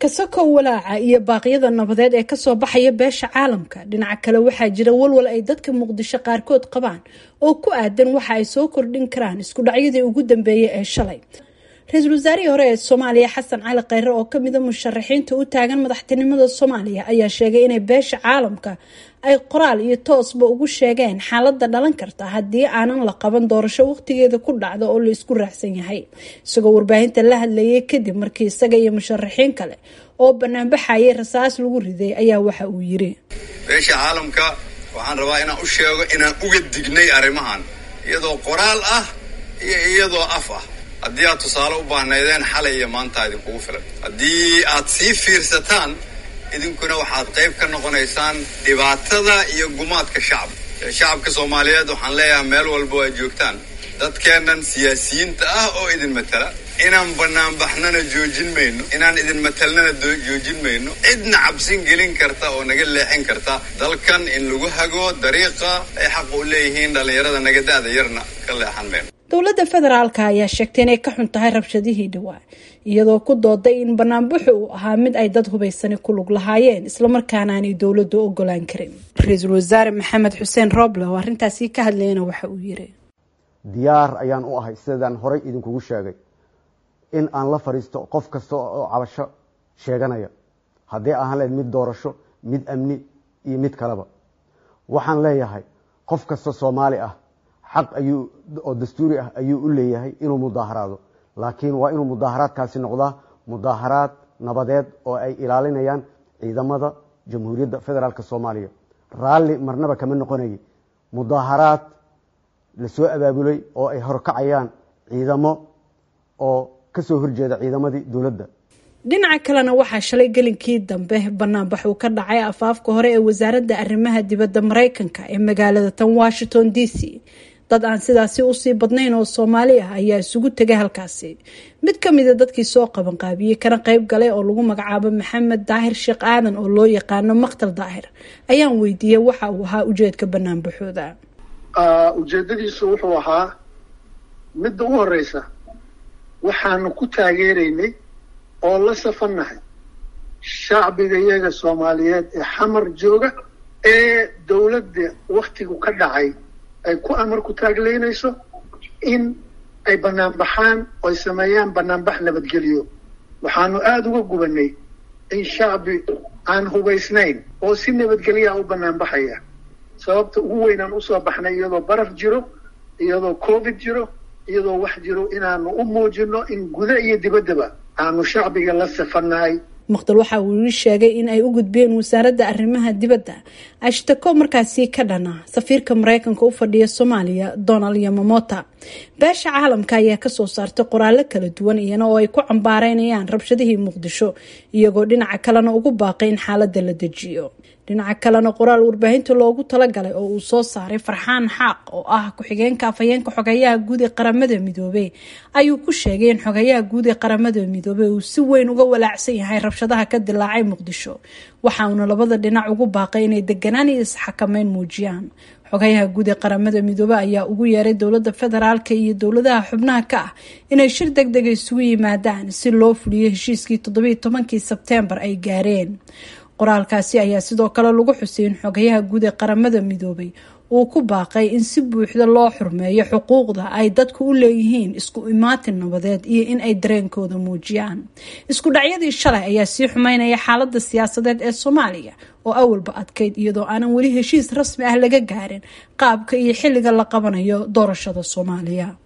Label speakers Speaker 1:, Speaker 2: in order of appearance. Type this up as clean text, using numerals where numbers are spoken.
Speaker 1: kasoo walaaca iyo baaqyada nabadeed ee kasoo baxaya beesha caalamka dhinaca kale waxaa jira walwal ay dadka muqdisho qaarkood qabaan oo ku aadan waxa ay soo kordhin karaan isku dhacyadii ugu dambeeyay ee shalay. ra-iisul wasaarihii hore ee Soomaaliya Xasan Cali Khayre oo kamid ah musharaxiinta u taagan madaxtinimada Soomaaliya ayaa sheegay inay beesha caalamka ay qoraal iyo toosba ugu sheegeen xaaladda dhalan karta haddii aanan la qaban doorasho waqtigeeda ku dhacdo oo la isku raacsan yahay. Isagoo warbaahinta la hadlayay kadib markii isaga iyo musharaxiin kale oo banaanbaxayay rasaas lagu riday ayaa waxa uu yiri:
Speaker 2: beesha caalamka waxaan rabaa inaan u sheego inaan uga dignay arrimahan iyadoo qoraal ah iyo iyadoo af ah. haddii aad tusaale u baahnaydeen xalay iyo maanta idinkugu filan. haddii aad sii fiirsataan idinkuna waxaad qayb ka noqonaysaan dhibaatada iyo gumaadka shacabka Soomaaliyeed. waxaan leeyahay meel walba ay joogtaan dadkeenan siyaasiyiinta ah oo idin matala inaan banaanbaxnana joojin mayno, inaan idin matalnana joojin mayno. cidna cabsin gelin karta oo naga leexin karta dalkan in lagu hago dariiqa ay xaq u leeyihiin dhalinyarada naga da'da yarna ka leexan mayno.
Speaker 1: dowladda federaalka ayaa sheegtay inay ka xun tahay rabshadihii dhawaa iyadoo ku dooday in banaanbaxu uu ahaa mid ay dad hubaysani ku lug lahaayeen isla markaana aanay dowladdu ogolaan karin. ra-iisul wasaare Maxamed Xuseen Roble oo arrintaasi ka hadlayna waxa uu yiri:
Speaker 3: diyaar ayaan u ahay sidaan horey idinkugu sheegay in aan la fariisto qof kasta oo cabasho sheeganaya, haddii aan leeyahay mid doorasho, mid amni iyo mid kaleba. waxaan leeyahay qof kasta Soomaali ah xaq ayuu oo dastuuri ah ayuu u leeyahay inuu mudaaharaado, laakiin waa inuu mudaaharaadkaasi noqdaa mudaaharaad nabadeed oo ay ilaalinayaan ciidamada Jamhuuriyadda Federaalka Soomaaliya. raalli marnaba kama noqonayo mudaaharaad la soo abaabulay oo ay horkacayaan ciidamo oo ka soo horjeeda ciidamadii dowladda.
Speaker 1: dhinaca kalena waxaa shalay gelinkii dambe banaanbax uu ka dhacay afaafka hore ee wasaaradda arrimaha dibadda Mareykanka ee magaalada tan Washington DC. dad aan sidaasi u sii badnayn oo Soomaali ah ayaa isugu tagay halkaasi. mid ka mid ah dadkii soo qaban qaabiyay kana qayb galay oo lagu magacaabo Maxamed Daahir Sheekh Aadan oo loo yaqaano Maqtal Daahir ayaan weydiiyay waxa uu ahaa ujeedka banaanbaxooda.
Speaker 4: ujeedadiisu wuxuu ahaa midda ugu horeysa waxaanu ku taageeraynay oo la safanahay shacbiga iyaga Soomaaliyeed ee xamar jooga ee dowladda waqtigu ka dhacay ay ku amar ku taagleynayso in ay banaanbaxaan oo ay sameeyaan banaanbax nabadgelyo. waxaanu aada uga gubanay in shacbi aan hubaysnayn oo si nabadgelya u banaanbaxaya. sababta ugu weyn aan usoo baxnay iyadoo baraf jiro, iyadoo covid jiro, iyadoo wax jiro inaanu u muujino in guda iyo dibaddaba aanu shacbiga la safanahay.
Speaker 1: Maqtal waxa uu sheegay in ay u gudbeen wasaaradda arrimaha dibadda ashtako markaasi ka dhana safiirka Mareykanka u fadhiya Soomaaliya Donald Yamamoto. beesha caalamka ayaa ka soo saartay qoraallo kala duwan iyana oo ay ku cambaareynayaan rabshadihii Muqdisho iyagoo dhinaca kalena ugu baaqay in xaaladda la dejiyo. dhinaca kalena qoraal warbaahinta loogu talagalay oo uu soo saaray Farxaan Xaaq oo ah ku-xigeenka afhayeenka xogayaha guud ee qaramada midoobay ayuu ku sheegay in xogayaha guud ee qaramada midoobay uu si weyn uga walaacsan yahay rabshadaha ka dilaacay Muqdisho. waxa uu labada dhinac ugu baaqay inay deganaan iyo isxakameyn muujiyaan. xogayaha guud ee qaramada midoobay ayaa ugu yeeray dowladda federaalka iyo dowladaha xubnaha ka ah inay shir degdeg isugu yimaadaan si loo fuliyo heshiiskii 17 Sebtembar ay gaareen. qoraalkaasi ayaa sidoo kale lagu xusay in xogayaha guud ee qaramada midoobay uu ku baaqay in si buuxda loo xurmeeyo xuquuqda ay dadku u leeyihiin isku imaatin nabadeed iyo in ay dareenkooda muujiyaan. isku dhacyadii shalay ayaa sii xumeynaya xaaladda siyaasadeed ee Soomaaliya oo awalba adkeyd iyadoo aanan weli heshiis rasmi ah laga gaarin qaabka iyo xilliga la qabanayo doorashada Soomaaliya.